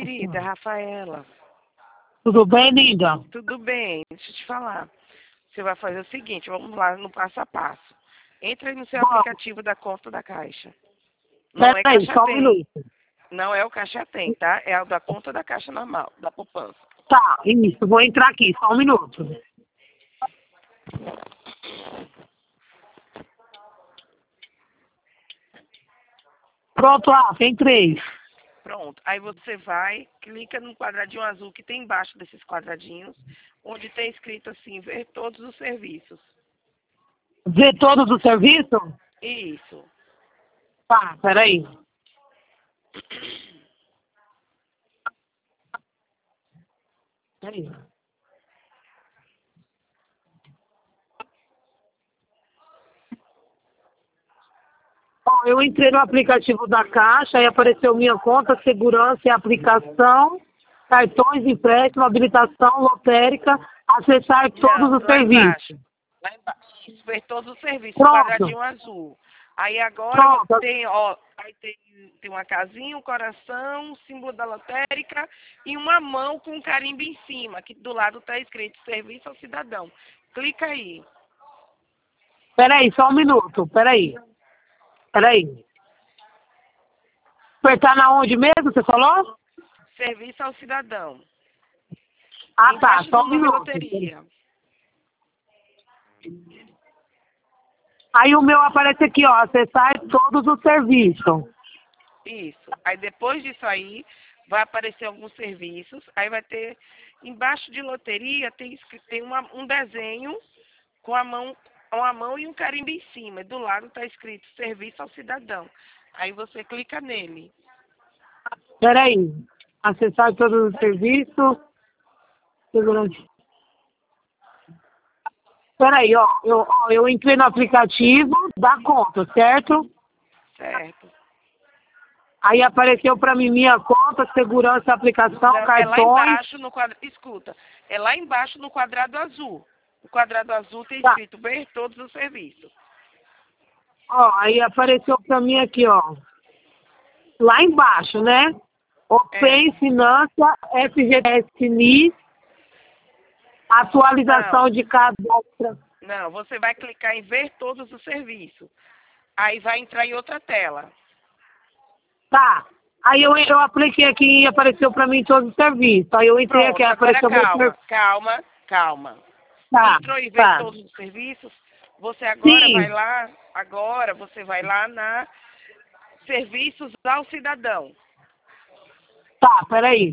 Querida Rafaela, Tudo bem, linda? tudo bem? Deixa eu te falar. Você vai fazer o seguinte, vamos lá no passo a passo. Entra aí no seu Bom, aplicativo da conta da Caixa. Não é peraí, Caixa só um Tem. minuto. Não é o Caixa Tem, tá? É o da conta da Caixa normal, da poupança. Tá, isso, vou entrar aqui, só um minuto. Pronto, Rafa, entrei. Pronto. Aí você vai, clica no quadradinho azul que tem embaixo desses quadradinhos, onde tem escrito assim, ver todos os serviços. Ver todos os serviços? Isso. Tá, peraí. Peraí. Bom, eu entrei no aplicativo da Caixa e apareceu minha conta, segurança e aplicação, cartões, empréstimo, habilitação, lotérica, acessar todos Não, os lá embaixo. serviços. Lá embaixo. Isso, ver todos os serviços, o Pronto, quadradinho azul. Aí agora pronto. tem, ó, aí tem uma casinha, um coração, um símbolo da lotérica e uma mão com um carimbo em cima, que do lado está escrito Serviço ao Cidadão. Clica aí. Peraí, só um minuto, peraí. Peraí. Apertar na onde mesmo, você falou? Serviço ao Cidadão. Ah, tá, Embaixo só do um nome minuto. loteria. Aí o meu aparece aqui, ó, acessar todos os serviços. Isso. Aí depois disso aí, vai aparecer alguns serviços. Aí vai ter, embaixo de loteria, tem um desenho com uma mão e um carimbo em cima. Do lado está escrito Serviço ao Cidadão. Aí você clica nele. Peraí. Acessar todos os serviços. Segurança. Peraí, ó, eu entrei no aplicativo da conta, certo? Certo. Aí apareceu pra mim minha conta, segurança, aplicação, Não, é lá cartões. embaixo no quadrado. Escuta, é lá embaixo no quadrado azul. O quadrado azul tem Tá. escrito ver todos os serviços. Ó, aí apareceu pra mim aqui, ó. Lá embaixo, né? É. Open, Finança, FGTS, NIS, atualização Não, de cadastro. não, você vai clicar em ver todos os serviços. Aí vai entrar em outra tela. Tá. Aí eu apliquei aqui e apareceu pra mim todos os serviços. Aí eu entrei aqui, Pronto, agora apareceu meu calma, serviço. calma, calma. Tá, Entrou em ver tá. todos os serviços. Você Sim. agora você vai lá na Serviços ao Cidadão. Tá, peraí.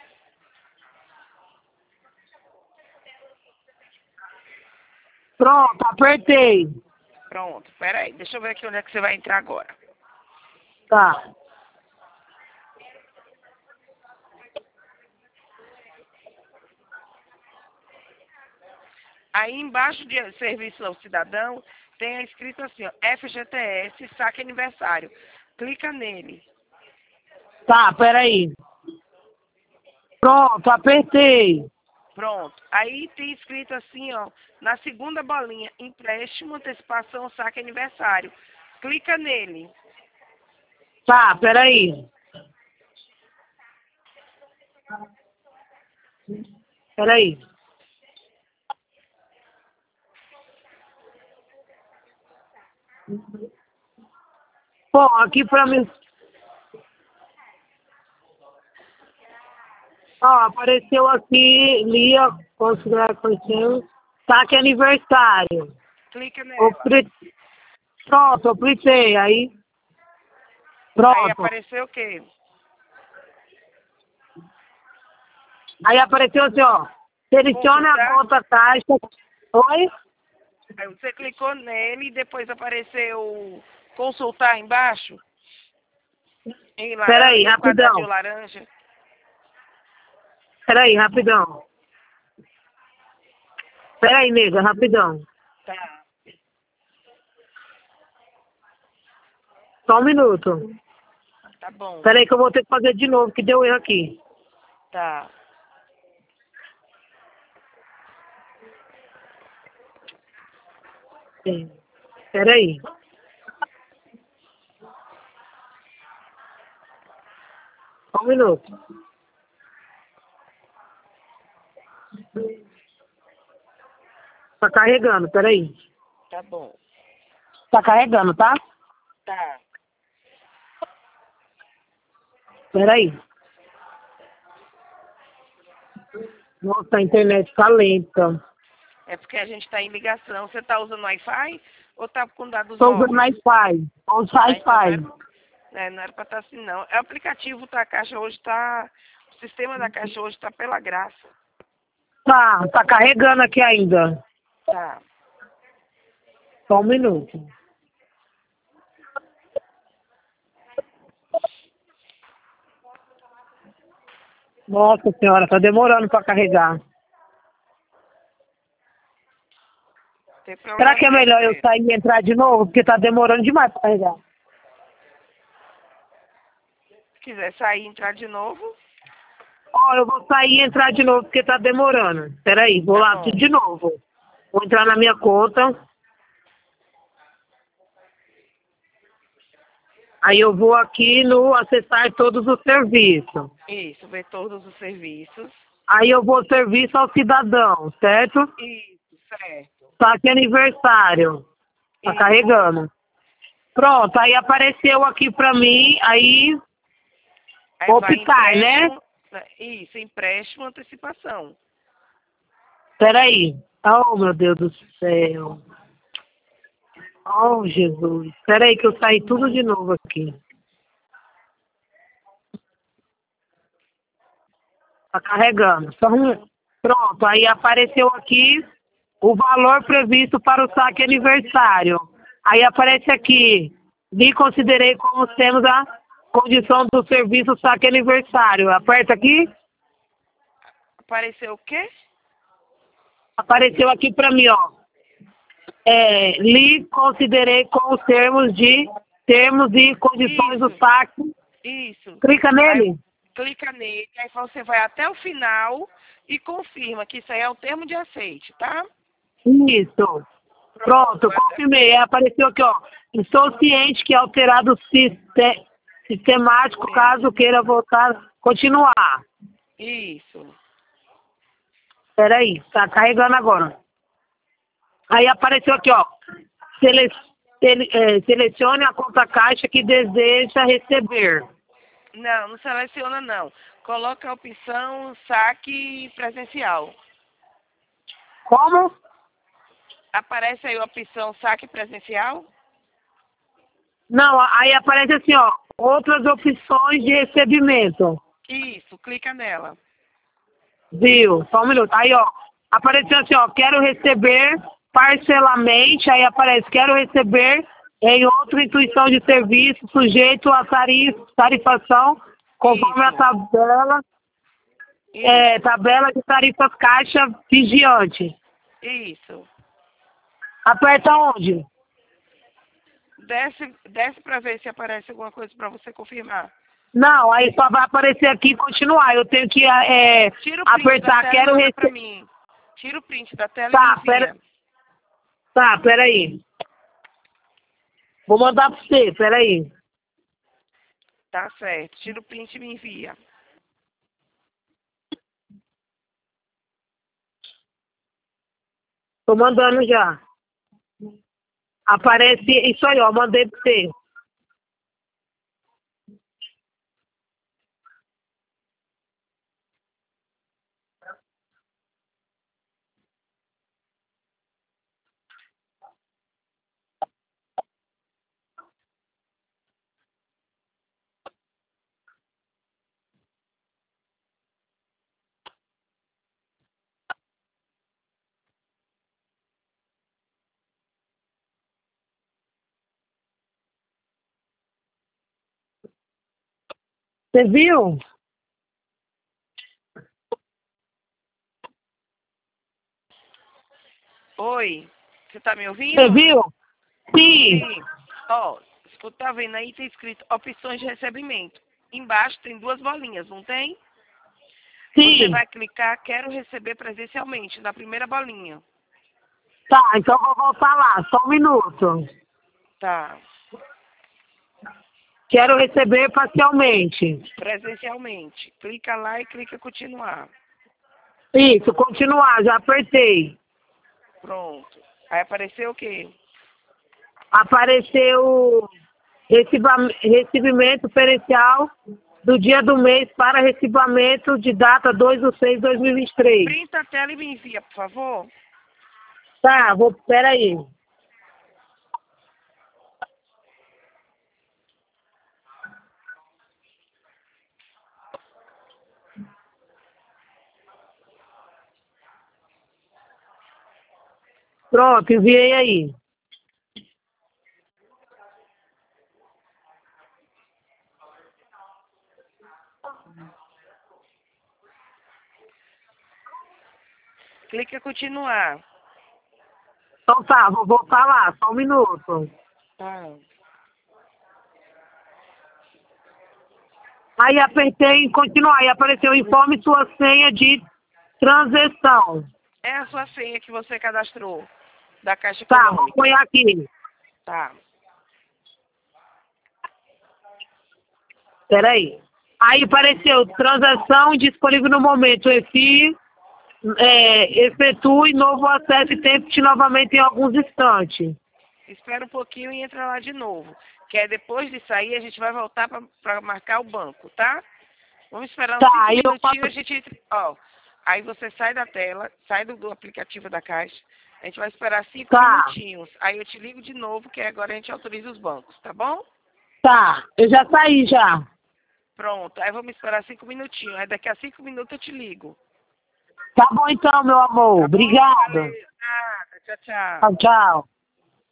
Pronto, apertei. Pronto, peraí, deixa eu ver aqui onde é que você vai entrar agora. Tá. Aí embaixo de Serviços ao Cidadão tem escrito assim, ó, FGTS Saque Aniversário. Clica nele. Tá, peraí. Pronto, apertei. Pronto. Aí tem escrito assim, ó, na segunda bolinha, empréstimo, antecipação, saque aniversário. Clica nele. Tá, peraí. Peraí. Bom, aqui pra mim. Ó, apareceu aqui, Lia, considerar conhecendo. Saque aniversário. Clica nela. Opri- Pronto, apertei. Aí. Aí Pronto. apareceu o quê? Aí apareceu assim, ó. Selecione a Consultar. conta caixa. Oi? Aí você clicou nele e depois apareceu consultar embaixo. Em Peraí, laranja, um quadradinho rapidão. laranja. Peraí, rapidão. Peraí, nega, rapidão. Tá, Só um minuto. tá bom. Peraí que eu vou ter que fazer de novo, que deu erro aqui. Tá. Sim. Peraí. Só um minuto. Tá carregando, peraí. Tá bom. Tá carregando, tá? Tá. Peraí. Nossa, a internet tá lenta. É porque a gente tá em ligação. Você tá usando Wi-Fi ou tá com dados Tô usando móveis? Wi-Fi. Ou Então Wi-Fi. não era pra estar assim, não. É o aplicativo, tá? A caixa hoje tá... O sistema da caixa hoje tá pela graça. Tá carregando aqui ainda. Tá. Só um minuto. Nossa senhora, tá demorando pra carregar. Tem Será problema que é melhor eu você. sair e entrar de novo? Porque tá demorando demais pra carregar. Se quiser sair e entrar de novo, Ó, eu vou sair e entrar de novo porque tá demorando. Peraí, vou tá lá bom. de novo. Vou entrar na minha conta. Aí eu vou aqui no acessar todos os serviços. Isso, ver todos os serviços. Aí eu vou serviço ao cidadão, certo? Isso, certo. Saque aniversário. Tá Isso. carregando. Pronto, aí apareceu aqui pra mim, aí Aí vai optar, né? empréstimo. Isso, empréstimo, antecipação. Peraí. Oh, meu Deus do céu. Oh, Jesus. Peraí que eu saí tudo de novo aqui. Tá carregando. Pronto, aí apareceu aqui o valor previsto para o saque aniversário. Aí aparece aqui, me considerei como temos a condição do serviço saque aniversário. Aperta aqui, Apareceu o quê? apareceu aqui para mim, ó. Lhe considerei com os termos e condições do Isso, saque. isso. Clica Aí nele. clica nele, aí você vai até o final e confirma que isso aí é o termo de aceite, tá? Isso. Pronto, Até- confirmei. Apareceu aqui, ó. Estou ciente que alterado o sistemático, caso queira voltar, continuar. Isso. Peraí, tá carregando agora. Aí apareceu aqui, ó. Sele, selecione a conta caixa que deseja receber. Não, não seleciona não. Coloca a opção saque presencial. Como? Aparece aí a opção saque presencial? Não, aí aparece assim, ó. Outras opções de recebimento. Isso, clica nela. Viu? Só um minuto. Aí, ó. Apareceu assim, ó. Quero receber parcelamente. Aí aparece, quero receber em outra instituição de serviço sujeito a tarifação conforme a Isso. Isso. tabela de tarifas caixa vigiante. Isso. Aperta onde? Desce para ver se aparece alguma coisa para você confirmar. Não, aí só vai aparecer aqui e continuar. Eu tenho que Tira o print da apertar, tela e quero manda para receber. mim. Tira o print da tela e me Tá, envia. peraí. Vou mandar pra você, peraí. Tá certo. Tira o print e me envia. Tô mandando já. Aparece isso aí, ó. Mandei pra você. Você viu? Oi, você tá me Você ouvindo? viu? Sim. Sim. Ó, você tá vendo aí, tem escrito opções de recebimento. Embaixo tem duas bolinhas, não tem? Você Sim. vai clicar, quero receber presencialmente, na primeira bolinha. Tá, então vou voltar lá. Só um minuto. Tá. Quero receber parcialmente. Presencialmente. Clica lá e clica continuar. Isso, continuar, já apertei. Pronto. Aí apareceu o quê? Apareceu recebimento diferencial do dia do mês para recebimento de data 2/6/2023. Printa a tela e me envia, por favor. Tá, peraí. Pronto, enviei aí. Clica em continuar. Então tá, vou voltar lá, só um minuto. Tá. Aí apertei em continuar e apareceu informe sua senha de transação. É a sua senha que você cadastrou da Caixa Tá, vou Econômica. pôr aqui. Tá. Peraí. Aí apareceu transação disponível no momento. Efetue novo acesso e tente novamente em alguns instantes. Espera um pouquinho e entra lá de novo. Que é depois de sair, a gente vai voltar para marcar o banco, tá? Vamos esperar uns Tá, 5 aí eu minutinhos, a faço. gente entra. Ó, aí você sai da tela, sai do aplicativo da Caixa. A gente vai esperar 5 Tá, minutinhos. Aí eu te ligo de novo, que agora a gente autoriza os bancos, tá bom? tá. Eu já saí já. Pronto. Aí vamos esperar 5 minutinhos. Aí daqui a 5 minutos eu te ligo. Tá bom então, meu amor. Tá bom? Obrigado. Valeu. Nada. Tchau, tchau. Tchau, tchau.